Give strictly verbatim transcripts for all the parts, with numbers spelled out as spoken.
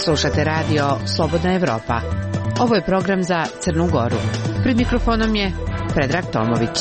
Slušate radio Slobodna Evropa. Ovo je program za Crnu Goru. Pred mikrofonom je Predrag Tomović.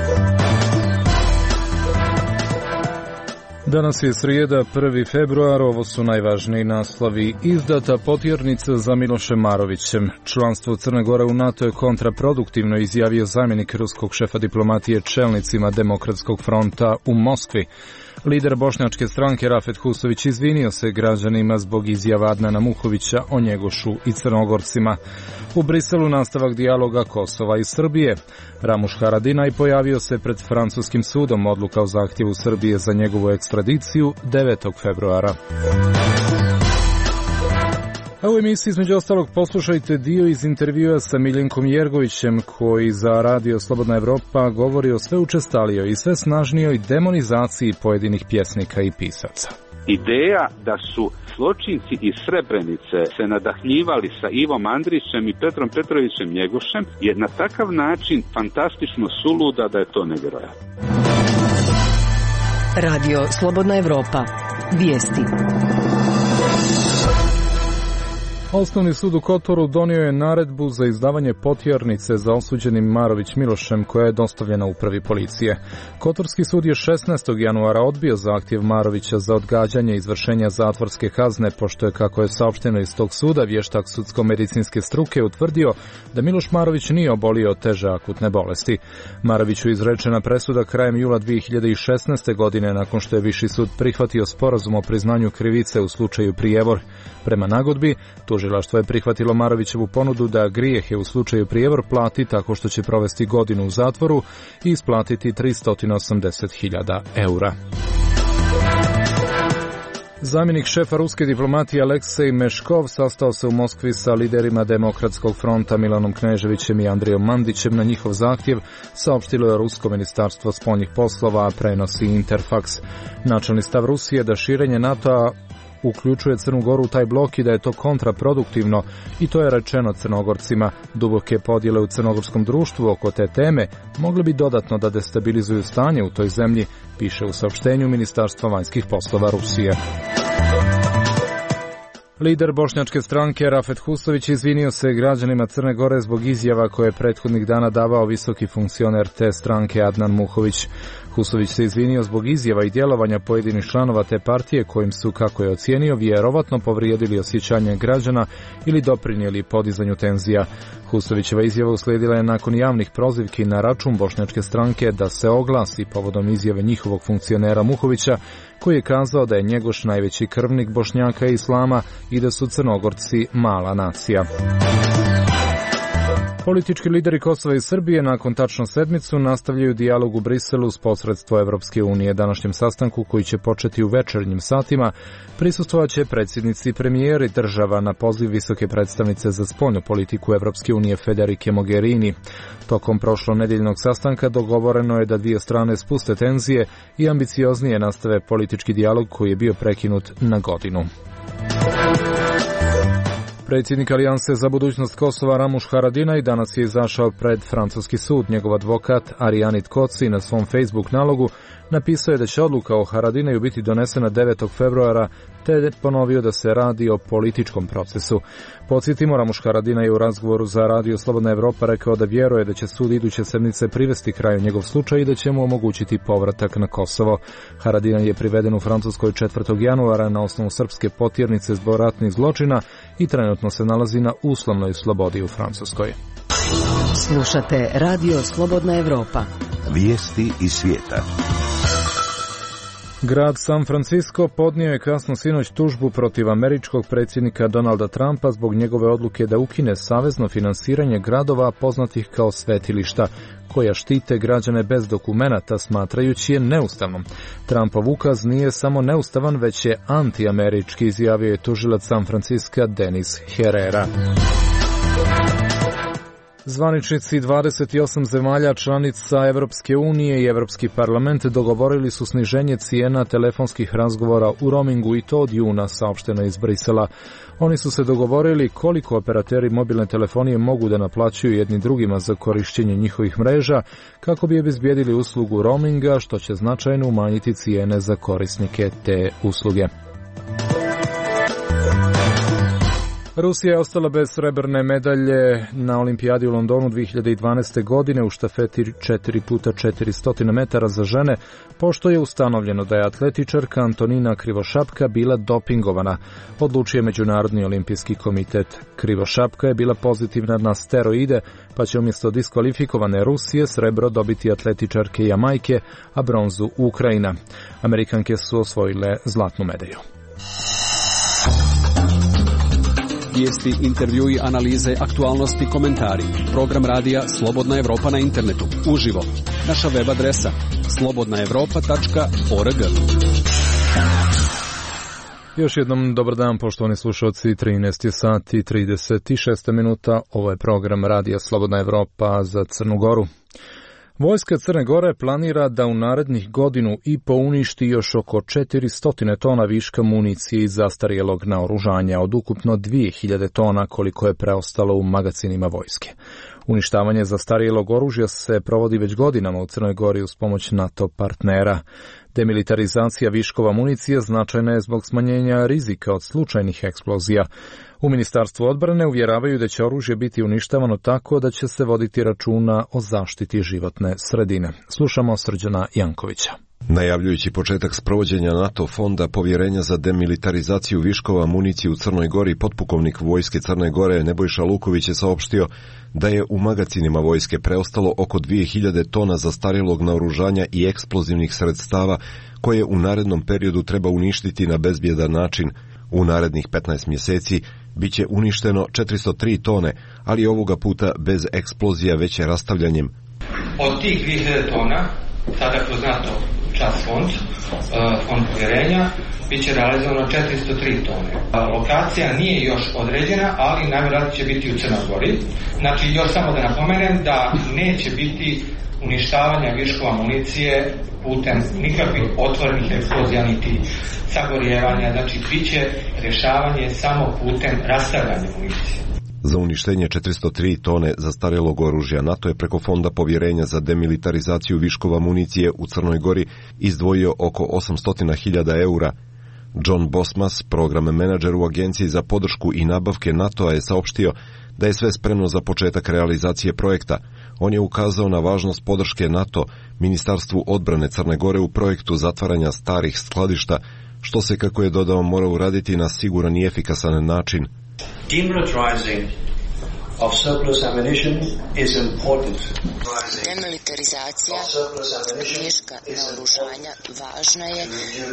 Danas je srijeda, prvi februar, ovo su najvažniji naslovi. Izdata potjernica za Milošem Marovićem. Članstvo Crne Gore u NATO je kontraproduktivno, izjavio zamjenik ruskog šefa diplomatije čelnicima Demokratskog fronta u Moskvi. Lider bošnjačke stranke Rafet Husović izvinio se građanima zbog izjava Adnana Muhovića o Njegošu i Crnogorcima. U Briselu nastavak dijaloga Kosova i Srbije. Ramuš Haradinaj pojavio se pred francuskim sudom, odluka o zahtjevu Srbije za njegovu ekstradiciju devetog februara. A u emisiji između ostalog poslušajte dio iz intervjua sa Miljenkom Jergovićem koji za radio Slobodna Evropa govori o sve učestalijoj i sve snažnijoj demonizaciji pojedinih pjesnika i pisaca. Ideja da su zločinci iz Srebrenice se nadahljivali sa Ivom Andrićem i Petrom Petrovićem Njegošem je na takav način fantastično suluda da je to nevjerojatno. Radio Slobodna Evropa. Vijesti. Osnovni sud u Kotoru donio je naredbu za izdavanje potjernice za osuđenim Marović Milošem koja je dostavljena upravi policije. Kotorski sud je šesnaestog januara odbio zahtjev Marovića za odgađanje izvršenja zatvorske kazne, pošto je, kako je saopšteno iz tog suda, vještak sudsko-medicinske struke utvrdio da Miloš Marović nije obolio od teže akutne bolesti. Maroviću izrečena presuda krajem jula dvije hiljade šesnaeste. godine nakon što je Viši sud prihvatio sporazum o priznanju krivice u slučaju Prijevor. Prema nagodbi, tužilaštvo je prihvatilo Marovićevu ponudu da grijehe u slučaju Prijevor plati tako što će provesti godinu u zatvoru i isplatiti tristo osamdeset hiljada eura. Zamjenik šefa ruske diplomatije Aleksej Meškov sastao se u Moskvi sa liderima Demokratskog fronta Milanom Kneževićem i Andrijom Mandićem na njihov zahtjev, saopštilo je Rusko ministarstvo spoljnih poslova, a prenosi Interfax. Načelni stav Rusije da širenje NATO-a uključuje Crnu Goru u taj blok i da je to kontraproduktivno, i to je rečeno Crnogorcima. Duboke podjele u crnogorskom društvu oko te teme mogle bi dodatno da destabilizuju stanje u toj zemlji, piše u saopštenju Ministarstva vanjskih poslova Rusije. Lider bošnjačke stranke Rafet Husović izvinio se građanima Crne Gore zbog izjava koje je prethodnih dana davao visoki funkcioner te stranke Adnan Muhović. Husović se izvinio zbog izjava i djelovanja pojedinih članova te partije kojim su, kako je ocijenio, vjerovatno povrijedili osjećanje građana ili doprinijeli podizanju tenzija. Husovićeva izjava uslijedila je nakon javnih prozivki na račun bošnjačke stranke da se oglasi povodom izjave njihovog funkcionera Muhovića, koji je kazao da je Njegoš najveći krvnik Bošnjaka i Islama i da su Crnogorci mala nacija. Politički lideri Kosova i Srbije nakon tačno sedmicu nastavljaju dijalog u Briselu uz posredstvo Evropske unije. Današnjem sastanku, koji će početi u večernjim satima, prisustvovat će predsjednici i premijeri država na poziv visoke predstavnice za spoljnu politiku Evropske unije Federike Mogherini. Tokom prošlonedeljnog sastanka dogovoreno je da dvije strane spuste tenzije i ambicioznije nastave politički dijalog koji je bio prekinut na godinu. Predsjednik Alijanse za budućnost Kosova Ramuš Haradinaj danas je izašao pred francuski sud. Njegov advokat Arijanit Koci na svom Facebook nalogu napisao je da će odluka o Haradinaju biti donesena devetog februara, te je ponovio da se radi o političkom procesu. Podsjetimo, Ramuš Haradinaj je u razgovoru za radio Slobodna Evropa rekao da vjeruje da će sud iduće sedmice privesti kraju njegov slučaj i da će mu omogućiti povratak na Kosovo. Haradinaj je priveden u Francuskoj četvrtog januara na osnovu srpske potjernice zbog ratnih zločina i trenutno se nalazi na uslovnoj slobodi u Francuskoj. Slušate radio Slobodna Evropa. Vijesti iz svijeta. Grad San Francisco podnio je kasno sinoć tužbu protiv američkog predsjednika Donalda Trumpa zbog njegove odluke da ukine savezno finansiranje gradova poznatih kao svetilišta, koja štite građane bez dokumenata, smatrajući je neustavnom. Trumpov ukaz nije samo neustavan, već je antiamerički, izjavio je tužilac San Francisca Denis Herrera. Zvaničnici dvadeset osam zemalja članica Evropske unije i Evropski parlament dogovorili su sniženje cijena telefonskih razgovora u roamingu i to od juna, saopšteno iz Brisela. Oni su se dogovorili koliko operateri mobilne telefonije mogu da naplaćuju jedni drugima za korištenje njihovih mreža kako bi obezbijedili uslugu roaminga, što će značajno umanjiti cijene za korisnike te usluge. Rusija je ostala bez srebrne medalje na olimpijadi u Londonu dvije hiljade dvanaeste. godine u štafeti četiri puta četiristo metara za žene, pošto je ustanovljeno da je atletičarka Antonina Krivošapka bila dopingovana, odlučio Međunarodni olimpijski komitet. Krivošapka je bila pozitivna na steroide, pa će umjesto diskvalifikovane Rusije srebro dobiti atletičarke Jamajke, a bronzu Ukrajina. Amerikanke su osvojile zlatnu medalju. Vijesti, intervjui, analize, aktualnosti, komentari. Program radija Slobodna Evropa na internetu. Uživo. Naša web adresa slobodna evropa tačka org. Još jednom dobar dan, poštovani slušalci. trinaest sati i trideset šest minuta. Ovo je program radija Slobodna Evropa za Crnu Goru. Vojska Crne Gore planira da u narednih godinu i po uništi još oko četiristo tona viška municije i zastarjelog naoružanja od ukupno dvije hiljade tona koliko je preostalo u magacinima vojske. Uništavanje zastarjelog oružja se provodi već godinama u Crnoj Gori uz pomoć NATO partnera. Demilitarizacija viškova municije značajna je zbog smanjenja rizika od slučajnih eksplozija. U Ministarstvu odbrane uvjeravaju da će oružje biti uništavano tako da će se voditi računa o zaštiti životne sredine. Slušamo Srđana Jankovića. Najavljujući početak sprovođenja NATO fonda povjerenja za demilitarizaciju viškova municije u Crnoj Gori, potpukovnik vojske Crne Gore Nebojša Luković je saopštio da je u magacinima vojske preostalo oko dvije hiljade tona zastarjelog naoružanja i eksplozivnih sredstava koje u narednom periodu treba uništiti na bezbjedan način. U narednih petnaest mjeseci bit će uništeno četiristo tri tone, ali ovoga puta bez eksplozija, već je rastavljanjem. Od tih dvije hiljade tona, sada kroz NATO čas fond, fond povjerenja, bit će realizovano četiristo tri tone. Lokacija nije još određena, ali najvjerojatnije će biti u Crnoj Gori. Znači, još samo da napomenem da neće biti uništavanja viškova municije putem nikakvih otvorenih eksplozija niti sagorijevanja, znači bit će rješavanje samo putem rastavljanja municije. Za uništenje četiristo tri tone zastarjelog oružja NATO je preko fonda povjerenja za demilitarizaciju viškova municije u Crnoj Gori izdvojio oko osamsto hiljada eura. John Bosmas, program menadžer u Agenciji za podršku i nabavke NATO-a, je saopštio da je sve spremno za početak realizacije projekta. On je ukazao na važnost podrške NATO Ministarstvu odbrane Crne Gore u projektu zatvaranja starih skladišta, što se, kako je dodao, mora uraditi na siguran i efikasan način. Demilitarizing of surplus ammunition is important. Demilitarizacija viška naoružanja važna je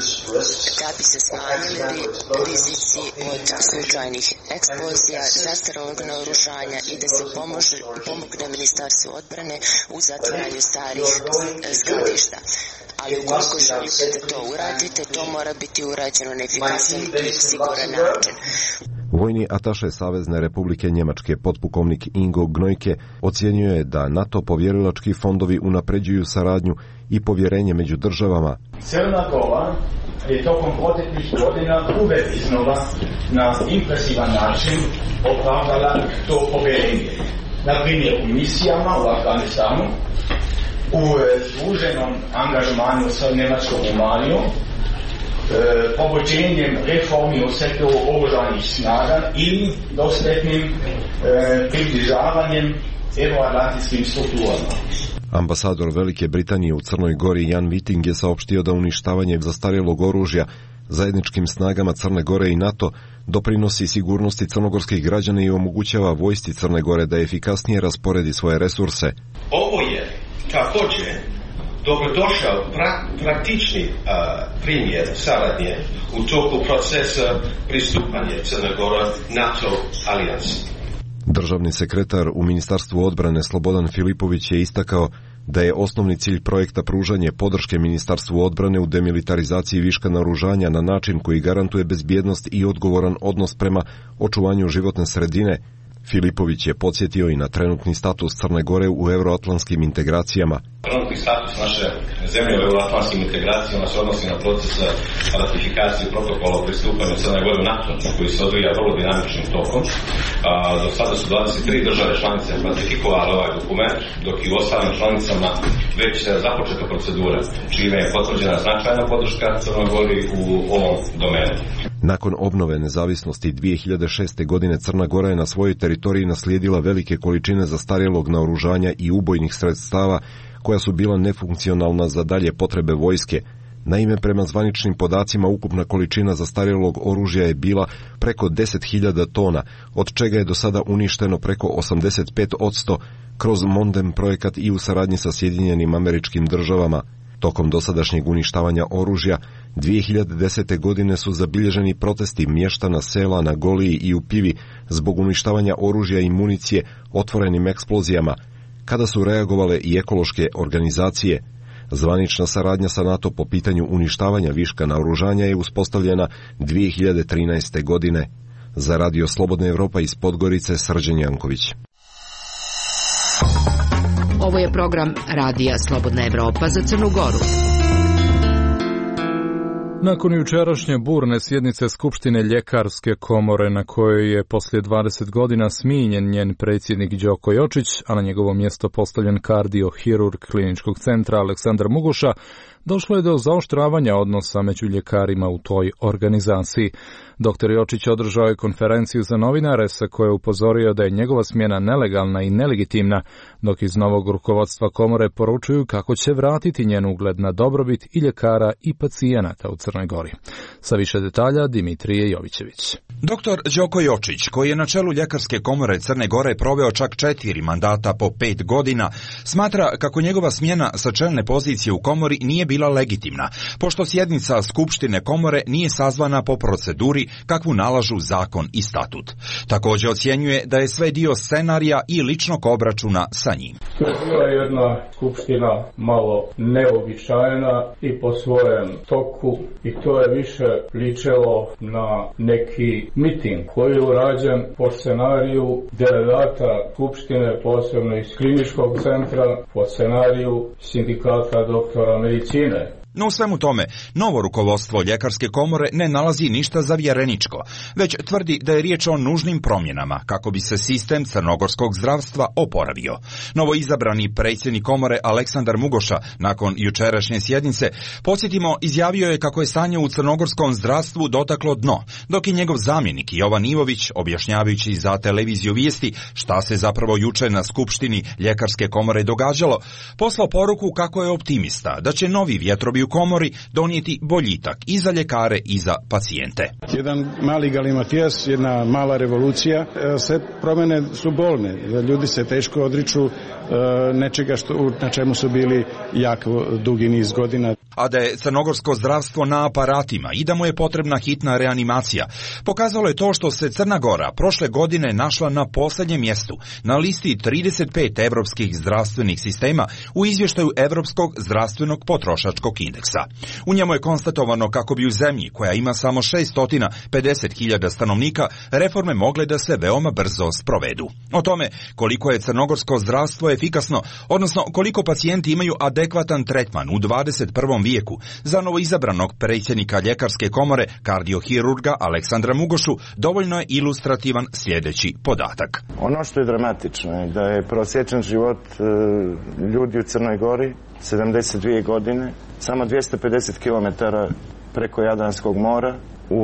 da bi se smanjili rizici od slučajnih eksplozija, zastarjelog naoružanja i da se pomože, pomogne Ministarstvu odbrane u zatvaranju starih skladišta. Ali ukoliko želite da to uradite, to mora biti urađeno na efikasan i siguran način. Vojni ataše Savezne Republike Njemačke, potpukovnik Ingo Gnojke, ocjenjuje da NATO povjerilački fondovi unapređuju saradnju i povjerenje među državama. Crna Gora je tokom proteklih godina uvek iznova na impresivan način opravdala to povjerenje. Na primjer u misijama u Afganistanu, u služenom angažmanu sa njemačkom u Maliju, E, povođenjem reformi u sektoru oružanih snaga i dostatnim e, približavanjem euroatlantskim strukturama. Ambasador Velike Britanije u Crnoj Gori Jan Viting je saopštio da uništavanje zastarjelog oružja zajedničkim snagama Crne Gore i NATO doprinosi sigurnosti crnogorskih građana i omogućava vojsci Crne Gore da efikasnije rasporedi svoje resurse. Ovo je također dobrodošao pra, praktični a, primjer saradnje u toku procesa pristupanja Crne Gore NATO alijansi. Državni sekretar u Ministarstvu odbrane Slobodan Filipović je istakao da je osnovni cilj projekta pružanje podrške Ministarstvu odbrane u demilitarizaciji viška naoružanja na način koji garantuje bezbjednost i odgovoran odnos prema očuvanju životne sredine. Filipović je podsjetio i na trenutni status Crne Gore u euroatlantskim integracijama. Trenutni status naše zemlje u euroatlantskim integracijama se odnosi na proces ratifikacije protokola o pristupanju Crne Gore u NATO, koji se odvija vrlo dinamičnim tokom. A, do sada su dvadeset tri države članice ratifikovale ovaj dokument, dok i u ostalim članicama već započeta procedura, čime je potvrđena značajna podrška Crnoj Gori u ovom domenu. Nakon obnove nezavisnosti dvije hiljade šeste. godine Crna Gora je na svojoj teritoriji naslijedila velike količine zastarjelog naoružanja i ubojnih sredstava koja su bila nefunkcionalna za dalje potrebe vojske. Naime, prema zvaničnim podacima ukupna količina zastarjelog oružja je bila preko deset hiljada tona, od čega je do sada uništeno preko osamdeset pet posto kroz Mondem projekat i u saradnji sa Sjedinjenim Američkim Državama. Tokom dosadašnjeg uništavanja oružja, dvije hiljade desete. godine su zabilježeni protesti mještana sela na Goliji i u Pivi zbog uništavanja oružja i municije otvorenim eksplozijama, kada su reagovale i ekološke organizacije. Zvanična saradnja sa NATO po pitanju uništavanja viška naoružanja je uspostavljena dvije hiljade trinaeste. godine. Za Radio Slobodna Evropa iz Podgorice, Srđan Janković. Ovo je program Radija Slobodna Evropa za Crnu Goru. Nakon jučerašnje burne sjednice Skupštine Ljekarske komore na kojoj je poslije dvadeset godina smijenjen njen predsjednik Đoko Jočić, a na njegovo mjesto postavljen kardiohirurg kliničkog centra Aleksandar Mugoša, došlo je do zaoštravanja odnosa među ljekarima u toj organizaciji. Doktor Jočić održao je konferenciju za novinare sa kojoj je upozorio da je njegova smjena nelegalna i nelegitimna, dok iz novog rukovodstva komore poručuju kako će vratiti njen ugled na dobrobit i ljekara i pacijenata u Crnoj Gori. Sa više detalja Dimitrije Jovićević. Doktor Đoko Jočić, koji je na čelu Ljekarske komore Crne Gore proveo čak četiri mandata po pet godina, smatra kako njegova smjena sa čelne pozicije u komori nije bila legitimna, pošto sjednica Skupštine komore nije sazvana po proceduri kakvu nalažu zakon i statut. Također ocjenjuje da je sve dio scenarija i ličnog obračuna sa njim. To je bila jedna skupština malo neobičajna i po svojem toku, i to je više ličilo na neki miting koji je urađen po scenariju delegata Skupštine, posebno iz kliničkog centra, po scenariju sindikata doktora medicine. No u svemu tome, novo rukovodstvo Ljekarske komore ne nalazi ništa zavjereničko, već tvrdi da je riječ o nužnim promjenama kako bi se sistem crnogorskog zdravstva oporavio. Novo izabrani predsjednik komore Aleksandar Mugoša, nakon jučerašnje sjednice, podsjetimo, izjavio je kako je stanje u crnogorskom zdravstvu dotaklo dno, dok je njegov zamjenik Jovan Ivović, objašnjavajući za televiziju Vijesti šta se zapravo juče na skupštini Ljekarske komore događalo, poslao poruku kako je optimista da će novi vjetrovi u komori donijeti boljitak i za ljekare i za pacijente. Jedan mali galimatijas, jedna mala revolucija, sve promjene su bolne. Ljudi se teško odriču nečega što, na čemu su bili jako dugi niz godina. A da je crnogorsko zdravstvo na aparatima i da mu je potrebna hitna reanimacija, pokazalo je to što se Crna Gora prošle godine našla na posljednjem mjestu na listi trideset pet evropskih zdravstvenih sistema u izvještaju Evropskog zdravstvenog potrošačkog indeksa. U njemu je konstatovano kako bi u zemlji koja ima samo šesto pedeset hiljada stanovnika reforme mogle da se veoma brzo sprovedu. O tome koliko je crnogorsko zdravstvo efikasno, odnosno koliko pacijenti imaju adekvatan tretman u dvadeset prvom vijeku, za novoizabranog predsjednika Ljekarske komore, kardiohirurga Aleksandra Mugošu, dovoljno je ilustrativan sljedeći podatak. Ono što je dramatično je da je prosječan život e, ljudi u Crnoj Gori sedamdeset dvije godine, samo dvjesto pedeset kilometara preko Jadranskog mora.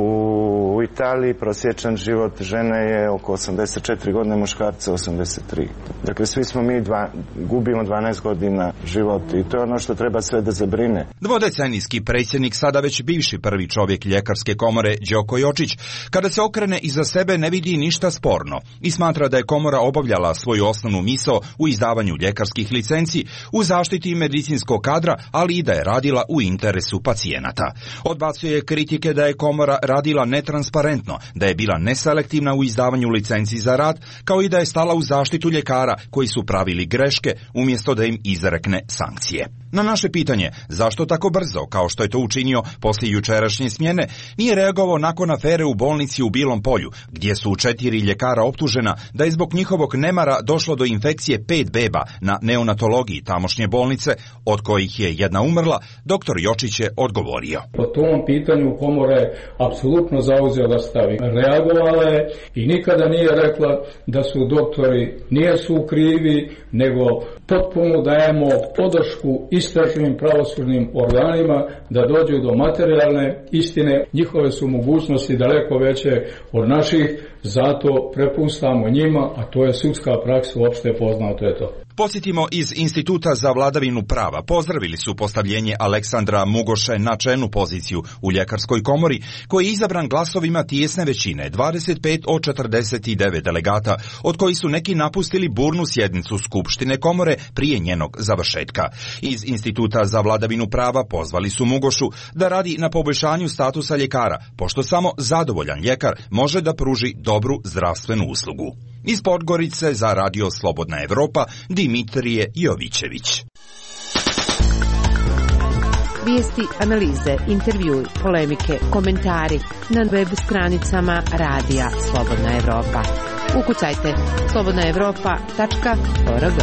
U Italiji prosječan život žene je oko osamdeset četiri godine, muškarca osamdeset tri. Dakle, svi smo mi dva, gubimo dvanaest godina života i to je ono što treba sve da zabrine. Dvodecenijski predsjednik, sada već bivši prvi čovjek Ljekarske komore, Đoko Jočić, kada se okrene iza sebe ne vidi ništa sporno i smatra da je komora obavljala svoju osnovnu misao u izdavanju ljekarskih licenci, u zaštiti medicinskog kadra, ali i da je radila u interesu pacijenata. Odbacuje kritike da je komora radila netransparentno, da je bila neselektivna u izdavanju licenci za rad, kao i da je stala u zaštitu ljekara koji su pravili greške umjesto da im izrekne sankcije. Na naše pitanje zašto tako brzo, kao što je to učinio poslije jučerašnje smjene, nije reagovao nakon afere u bolnici u Bilom Polju, gdje su četiri ljekara optužena da je zbog njihovog nemara došlo do infekcije pet beba na neonatologiji tamošnje bolnice, od kojih je jedna umrla, doktor Jočić je odgovorio. Po tom pitanju komora je apsolutno zauzela zastavi. Reagovala je i nikada nije rekla da su doktori nijesu krivi, nego potpuno dajemo podršku istražnim pravosudnim organima da dođu do materijalne istine. Njihove su mogućnosti daleko veće od naših, zato prepuštamo njima, a to je sudska praksa, uopšte poznato je to. Posjetimo iz Instituta za vladavinu prava. Pozdravili su postavljenje Aleksandra Mugoše na čelnu poziciju u ljekarskoj komori, koji je izabran glasovima tijesne većine, dvadeset pet od četrdeset devet delegata, od kojih su neki napustili burnu sjednicu Skupštine komore prije njenog završetka. Iz Instituta za vladavinu prava pozvali su Mugošu da radi na poboljšanju statusa ljekara, pošto samo zadovoljan ljekar može da pruži dobru zdravstvenu uslugu. Iz Podgorice za Radio Slobodna Evropa, Dimitrije Jovićević. Vijesti, analize, intervjui, polemike, komentari na web stranicama Radija Slobodna Evropa. Ukucajte slobodna evropa tačka org.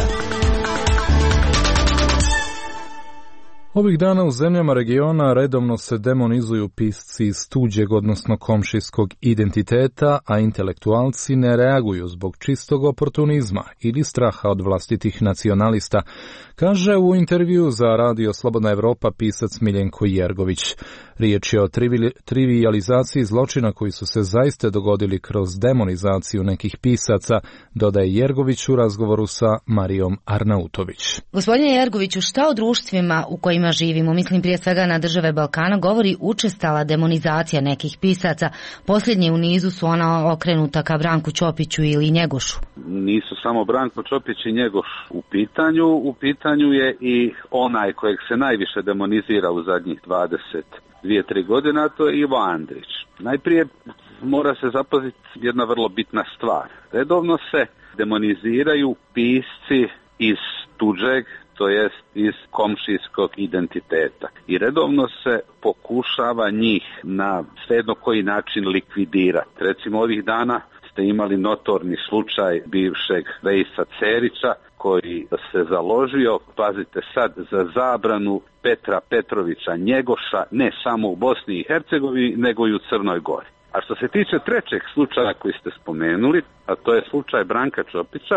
Ovih dana u zemljama regiona redovno se demonizuju pisci iz tuđeg, odnosno komšijskog identiteta, a intelektualci ne reaguju zbog čistog oportunizma ili straha od vlastitih nacionalista, kaže u intervju za Radio Slobodna Evropa pisac Miljenko Jergović. Riječ je o trivijalizaciji zločina koji su se zaista dogodili kroz demonizaciju nekih pisaca, dodaje Jergović u razgovoru sa Marijom Arnautović. Gospodine Jergoviću, šta o društvima u kojima živimo, mislim prije svega na države Balkana, govori učestala demonizacija nekih pisaca? Posljednje u nizu su ona okrenuta ka Branku Ćopiću ili Njegošu. Nisu samo Branko Ćopić i Njegoš u pitanju, u pitanju je i onaj kojeg se najviše demonizira u zadnjih dvadeset dvije tri godina, to je Ivo Andrić. Najprije mora se zapaziti jedna vrlo bitna stvar. Redovno se demoniziraju pisci iz tuđeg, to jest iz komšijskog identiteta. I redovno se pokušava njih na svejedno koji način likvidirati. Recimo ovih dana ste imali notorni slučaj bivšeg Vejsa Cerića, koji se založio, pazite sad, za zabranu Petra Petrovića Njegoša ne samo u Bosni i Hercegovini, nego i u Crnoj Gori. A što se tiče trećeg slučaja koji ste spomenuli, a to je slučaj Branka Ćopića,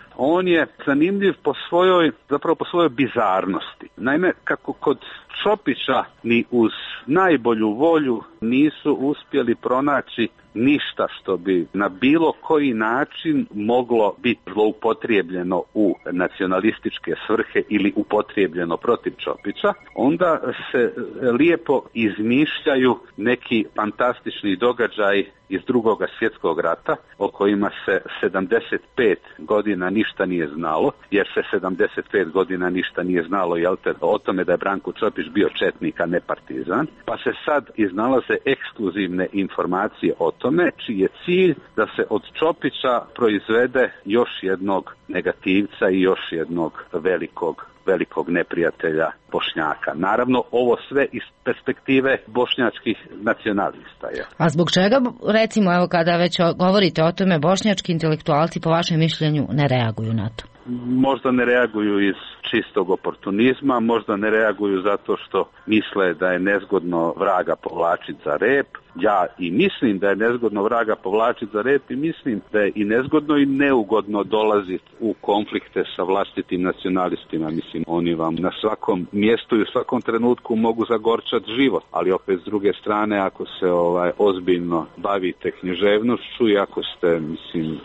on je zanimljiv po svojoj, zapravo po svojoj bizarnosti. Naime, kako kod Ćopića ni uz najbolju volju nisu uspjeli pronaći ništa što bi na bilo koji način moglo biti zloupotrijebljeno u nacionalističke svrhe ili upotrijebljeno protiv Ćopića, onda se lijepo izmišljaju neki fantastični događaji iz Drugog svjetskog rata o kojima se sedamdeset pet godina ništa nije znalo, jer se sedamdeset pet godina ništa nije znalo jel te, o tome da je Branko Ćopić bio četnik, a ne partizan, pa se sad iznalaze ekskluzivne informacije o tome, čiji je cilj da se od Ćopića proizvede još jednog negativca i još jednog velikog velikog neprijatelja Bošnjaka. Naravno, ovo sve iz perspektive bošnjačkih nacionalista. Je. A zbog čega, recimo, evo kada već govorite o tome, bošnjački intelektualci po vašem mišljenju ne reaguju na to? Možda ne reaguju iz čistog oportunizma, možda ne reaguju zato što misle da je nezgodno vraga povlačiti za rep. Ja i mislim da je nezgodno vraga povlačiti za rep i mislim da je i nezgodno i neugodno dolaziti u konflikte sa vlastitim nacionalistima. Mislim, oni vam na svakom mjestu i u svakom trenutku mogu zagorčati život, ali opet s druge strane, ako se ovaj ozbiljno bavite književnošću i ako ste, mislim,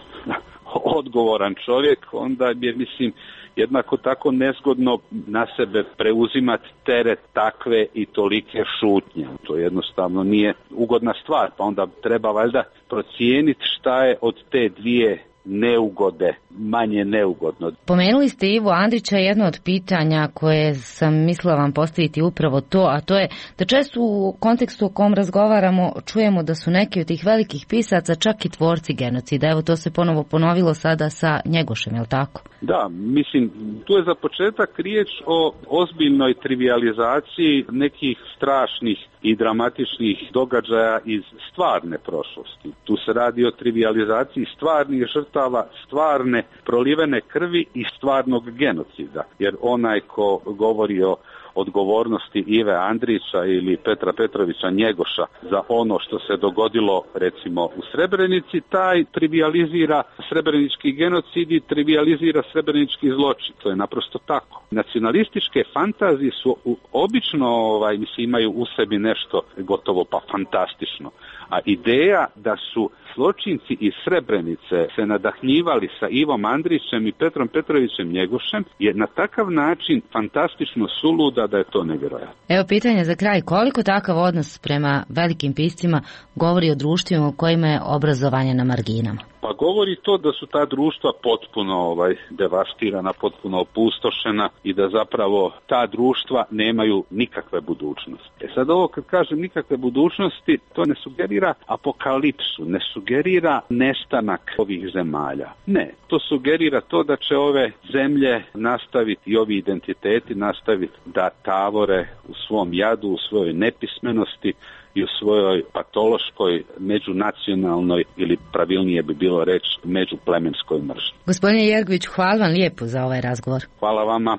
odgovoran čovjek, onda je, mislim, jednako tako nezgodno na sebe preuzimati teret takve i tolike šutnje. To jednostavno nije ugodna stvar, pa onda treba valjda procijeniti šta je od te dvije neugode manje neugodno. Pomenuli ste Ivo Andrića, jedno od pitanja koje sam mislila vam postaviti upravo to, a to je da često u kontekstu o kom razgovaramo čujemo da su neki od tih velikih pisaca čak i tvorci genocida. Evo to se ponovo ponovilo sada sa Njegošem, je li tako? Da, mislim, tu je za početak riječ o ozbiljnoj trivijalizaciji nekih strašnih i dramatičnih događaja iz stvarne prošlosti. Tu se radi o trivijalizaciji stvarnih žrtava, stvarne prolivene krvi i stvarnog genocida. Jer onaj ko govori o odgovornosti Ive Andrića ili Petra Petrovića Njegoša za ono što se dogodilo recimo u Srebrenici, taj trivializira srebrenički genocid i trivializira srebrenički zločin. To je naprosto tako. Nacionalističke fantazije su obično, ovaj, mislim, imaju u sebi nešto gotovo pa fantastično. A ideja da su zločinci iz Srebrenice se nadahnjivali sa Ivom Andrićem i Petrom Petrovićem Njegošem je na takav način fantastično suluda da je to nevjerojatno. Evo pitanje za kraj, koliko takav odnos prema velikim piscima govori o društvima u kojima je obrazovanje na marginama? Pa govori to da su ta društva potpuno ovaj, devastirana, potpuno opustošena i da zapravo ta društva nemaju nikakve budućnosti. E sad ovo kad kažem nikakve budućnosti, to ne sugerira apokalipsu, ne sugerira nestanak ovih zemalja. Ne, to sugerira to da će ove zemlje nastaviti i ovi identiteti nastaviti da tavore u svom jadu, u svojoj nepismenosti i u svojoj patološkoj, međunacionalnoj ili pravilnije bi bilo reći međuplemenskoj mržnji. Gospodine Jergović, hvala vam lijepo za ovaj razgovor. Hvala vama.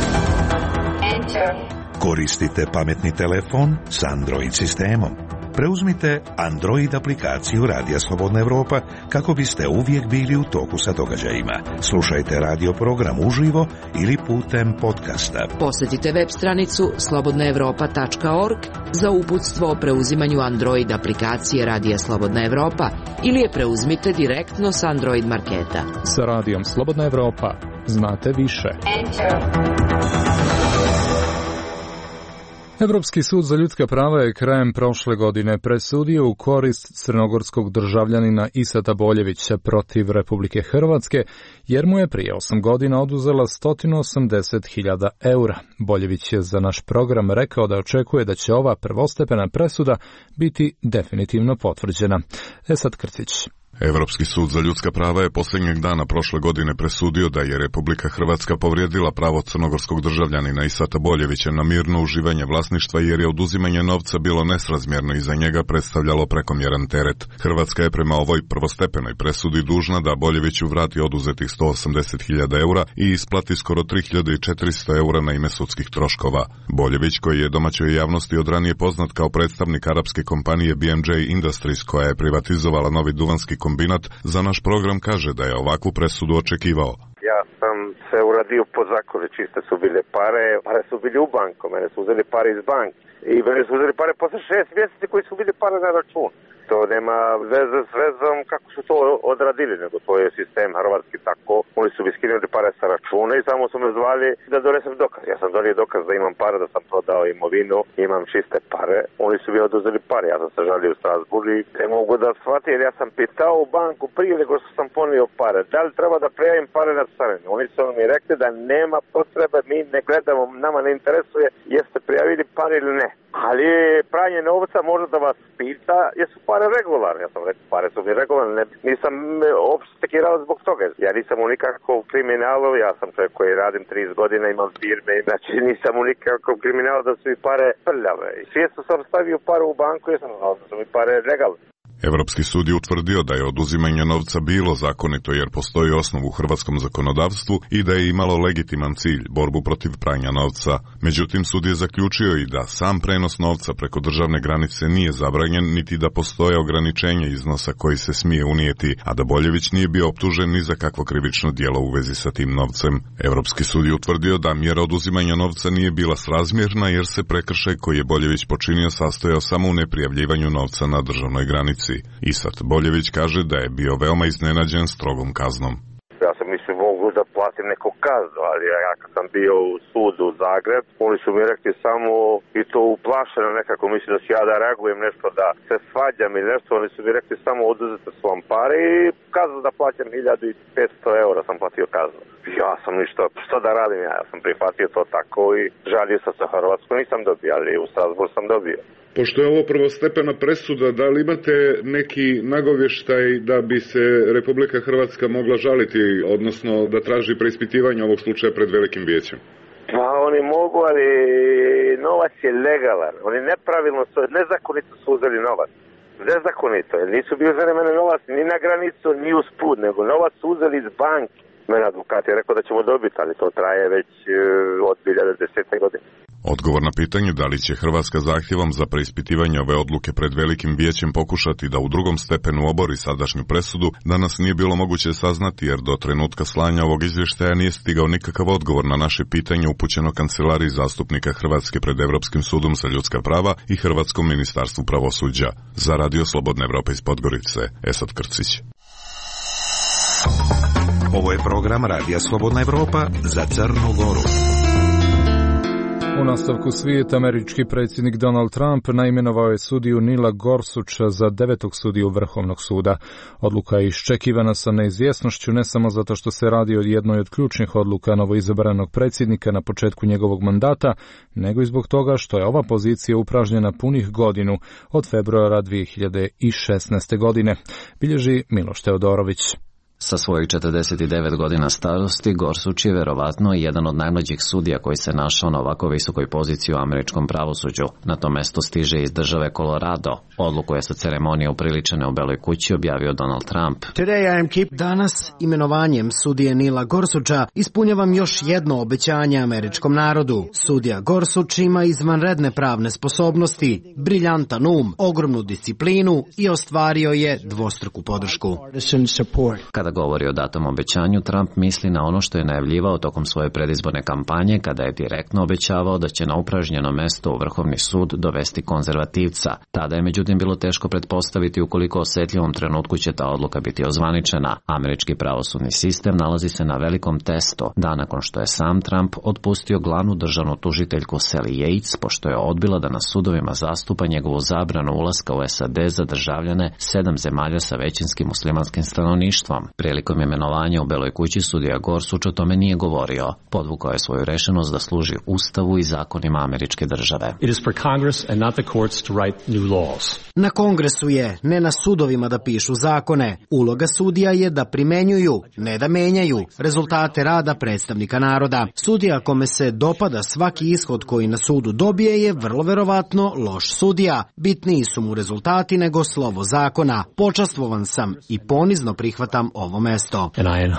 Koristite pametni telefon s Android sistemom. Preuzmite Android aplikaciju Radija Slobodna Evropa kako biste uvijek bili u toku sa događajima. Slušajte radio program uživo ili putem podcasta. Posjetite web stranicu slobodna evropa tačka org za uputstvo o preuzimanju Android aplikacije Radija Slobodna Evropa ili je preuzmite direktno s Android marketa. Sa Radijom Slobodna Evropa znate više. Evropski sud za ljudska prava je krajem prošle godine presudio u korist crnogorskog državljanina Isata Boljevića protiv Republike Hrvatske, jer mu je prije osam godina oduzela sto osamdeset hiljada eura. Boljević je za naš program rekao da očekuje da će ova prvostepena presuda biti definitivno potvrđena. Esad Krcić. Evropski sud za ljudska prava je posljednjeg dana prošle godine presudio da je Republika Hrvatska povrijedila pravo crnogorskog državljanina Isata Boljevića na mirno uživanje vlasništva jer je oduzimanje novca bilo nesrazmjerno i za njega predstavljalo prekomjeran teret. Hrvatska je prema ovoj prvostepenoj presudi dužna da Boljeviću vrati oduzetih sto osamdeset hiljada eura i isplati skoro tri hiljade četiristo eura na ime sudskih troškova. Boljević, koji je domaćoj javnosti od ranije poznat kao predstavnik arapske kompanije B M J Industries koja je privatizovala Novi Duvanski kombinat, za naš program kaže da je ovakvu presudu očekivao. Ja sam se uradio po zakonu, čiste su bile pare, pare su bili u banku, mene su uzeli pare iz banke i mene su uzeli pare posle šest mjeseci koji su bili pare na račun. To nema veze s vezom kako su to odradili, nego to je sistem hrvatski tako. Oni su mi skinuli pare sa računa i samo su me zvali da donesem dokaz. Ja sam donio dokaz da imam pare, da sam prodao imovinu, imam čiste pare. Oni su mi oduzeli pare, ja sam se žalio u Strasburgu i ne mogu da shvatim jer ja sam pitao u banku prije nego što sam ponio pare. Da li treba da prijavim pare na carinu? Oni su mi rekli da nema potrebe, mi ne gledamo, nama ne interesuje jeste prijavili pare ili ne. Ali pranje novca može da vas pita jesu pare regularne. Ja sam rekao pare su mi regularne. Nisam uopšte tekirao zbog toga. Ja nisam u nikakvom kriminalu, ja sam čovjek koji radim trideset godina, imam firme. Znači nisam u nikakvom kriminalu da su mi pare prljave. I svjesno sam stavio pare u banku i sam znao da su mi pare legalne. Evropski sud je utvrdio da je oduzimanje novca bilo zakonito jer postoji osnov u hrvatskom zakonodavstvu i da je imalo legitiman cilj, borbu protiv pranja novca. Međutim, sud je zaključio i da sam prenos novca preko državne granice nije zabranjen, niti da postoje ograničenje iznosa koji se smije unijeti, a da Boljević nije bio optužen ni za kakvo krivično djelo u vezi sa tim novcem. Evropski sud je utvrdio da mjera oduzimanja novca nije bila srazmjerna jer se prekršaj koji je Boljević počinio sastojao samo u neprijavljivanju novca na državnoj granici. Isat Boljević kaže da je bio veoma iznenađen strogom kaznom. Ja sam mislio mogu da platim neku kaznu, ali ja kad sam bio u sudu u Zagreb, oni su mi rekli samo i to uplašeno nekako, mislim da ću ja da reagujem nešto, da se svađam ili nešto, oni su mi rekli samo oduzete s vam pare i kaznu da plaćam hiljadu petsto eura sam platio kaznu. Ja sam ništa, što da radim ja, ja sam prihvatio to tako i žalio sam se Hrvatsku, nisam dobio, ali u Strasbourg sam dobio. Pošto je ovo prvostepena presuda, da li imate neki nagovještaj da bi se Republika Hrvatska mogla žaliti, odnosno da traži preispitivanje ovog slučaja pred Velikim vijećem? Pa oni mogu, ali novac je legalan. Oni nepravilno, su, nezakonito su uzeli novac. Nezakonito, jer nisu bili uzeli mene novac ni na granicu, ni uz put, nego novac su uzeli iz banke. Mene advokat je rekao da ćemo dobiti, ali to traje već od dvije hiljade desete. godine. Odgovor na pitanje da li će Hrvatska zahtjevom za preispitivanje ove odluke pred Velikim vijećem pokušati da u drugom stepenu obori sadašnju presudu danas nije bilo moguće saznati, jer do trenutka slanja ovog izvještaja nije stigao nikakav odgovor na naše pitanje upućeno Kancelariji zastupnika Hrvatske pred Evropskim sudom za ljudska prava i Hrvatskom ministarstvu pravosuđa. Za Radio Slobodna Evropa iz Podgorice, Esad Krcić. Ovo je program Radija Slobodna Evropa za Crnu Goru. U nastavku svijeta, američki predsjednik Donald Trump naimenovao je sudiju Nila Gorsucha za devetog sudiju Vrhovnog suda. Odluka je iščekivana sa neizvjesnošću ne samo zato što se radi o jednoj od ključnih odluka novoizabranog predsjednika na početku njegovog mandata, nego i zbog toga što je ova pozicija upražnjena punih godinu od februara dvije hiljade šesnaeste. godine, bilježi Miloš Teodorović. Sa svojih četrdeset devet godina starosti, Gorsuch je verovatno jedan od najmlađih sudija koji se našao na ovako visokoj poziciji u američkom pravosuđu. Na to mesto stiže iz države Colorado. Odluku je sa ceremonije upriličene u Beloj kući objavio Donald Trump. Danas, imenovanjem sudije Nila Gorsucha, ispunjavam još jedno obećanje američkom narodu. Sudija Gorsuch ima izvanredne pravne sposobnosti, briljantan um, ogromnu disciplinu i ostvario je dvostruku podršku. Kada govori o datom obećanju, Trump misli na ono što je najavljivao tokom svoje predizborne kampanje, kada je direktno obećavao da će na upražnjeno mesto u Vrhovni sud dovesti konzervativca. Tada je međutim bilo teško pretpostaviti u koliko osjetljivom trenutku će ta odluka biti ozvaničena. Američki pravosudni sistem nalazi se na velikom testu, da nakon što je sam Trump otpustio glavnu državnu tužiteljku Sally Yates, pošto je odbila da na sudovima zastupa njegovu zabranu ulaska u S A D za državljane sedam zemalja sa većinskim muslimanskim stanovništvom. Prilikom imenovanja u Beloj kući sudija Gorsuch o tome nije govorio. Podvukao je svoju rešenost da služi Ustavu i zakonima američke države. It is for Congress and not the courts to write new laws. Na Kongresu je, ne na sudovima da pišu zakone. Uloga sudija je da primenjuju, ne da menjaju, rezultate rada predstavnika naroda. Sudija kome se dopada svaki ishod koji na sudu dobije je vrlo verovatno loš sudija. Bitniji su mu rezultati nego slovo zakona. Počastvovan sam i ponizno prihvatam ovo mesto.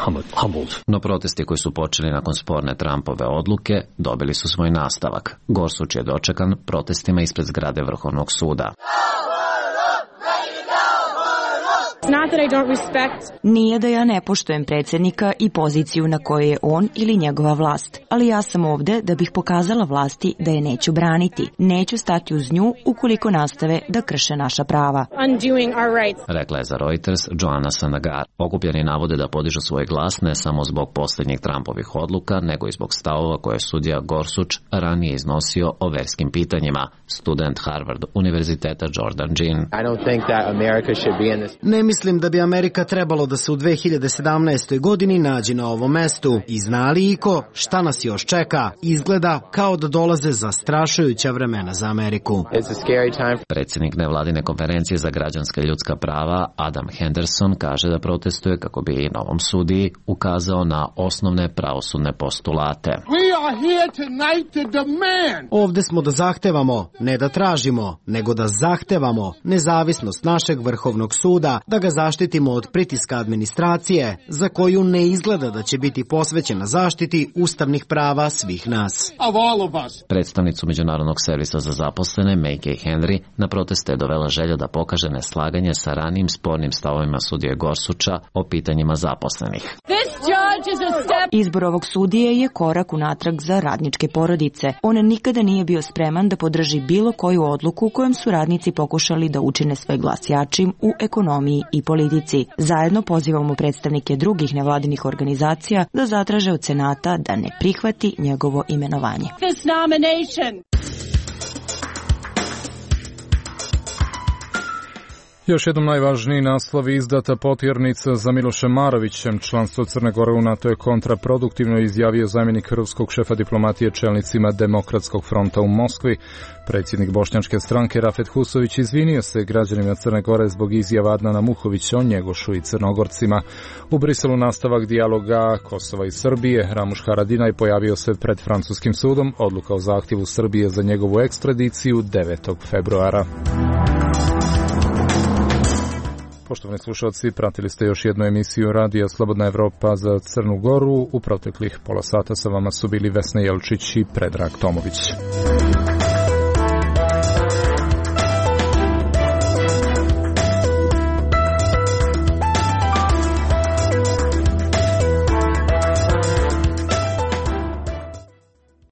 No protesti koji su počeli nakon sporne Trumpove odluke dobili su svoj nastavak. Gorsuch je dočekan protestima ispred zgrade Vrhovnog suda. Nije da ja ne poštujem predsjednika i poziciju na kojoj je on ili njegova vlast, ali ja sam ovde da bih pokazala vlasti da je neću braniti. Neću stati uz nju ukoliko nastave da krše naša prava. Rekla je za Reuters Joanna Sanagar. Okupljeni navode da podižu svoj glas ne samo zbog posljednjih Trumpovih odluka, nego i zbog stavova koje je sudija Gorsuch ranije iznosio o verskim pitanjima. Student Harvard univerziteta Jordan Jean. Ne mislim da bi Amerika trebalo da se u dve hiljade sedamnaestoj. godini nađe na ovom mestu. I zna li iko šta nas još čeka? Izgleda kao da dolaze zastrašujuća vremena za Ameriku. Predsjednik nevladine konferencije za građanska ljudska prava Adam Henderson kaže da protestuje kako bi i novom sudiji ukazao na osnovne pravosudne postulate. Ovde smo da zahtevamo, ne da tražimo, nego da zahtevamo nezavisnost našeg Vrhovnog suda, da ga zaštitimo od pritiska administracije, za koju ne izgleda da će biti posvećena zaštiti ustavnih prava svih nas. Predstavnicu Međunarodnog servisa za zaposlene Mackay Henry na proteste je dovela želja da pokaže neslaganje sa ranijim spornim stavovima sudije Gorsucha o pitanjima zaposlenih. Izbor ovog sudije je korak unatrag za radničke porodice. On nikada nije bio spreman da podrži bilo koju odluku u kojem su radnici pokušali da učine svoj glas jačim u ekonomiji i politici. Zajedno pozivamo predstavnike drugih nevladinih organizacija da zatraže od Senata da ne prihvati njegovo imenovanje. Još jednom najvažniji naslov izdata potjernica za Milošem Marovićem. Članstvo Crne Gore u NATO je kontraproduktivno, izjavio zamjenik ruskog šefa diplomatije čelnicima Demokratskog fronta u Moskvi. Predsjednik bošnjačke stranke Rafet Husović izvinio se građanima Crne Gore zbog izjava Adnana Muhovića o Njegošu i Crnogorcima. U Briselu nastavak dijaloga Kosova i Srbije. Ramuš Haradinaj pojavio se pred francuskim sudom. Odluka o zahtjevu Srbije za njegovu ekstradiciju devetog februara. Poštovani slušalci, pratili ste još jednu emisiju Radija Slobodna Evropa za Crnu Goru. U proteklih pola sata sa vama su bili Vesna Jelčić i Predrag Tomović.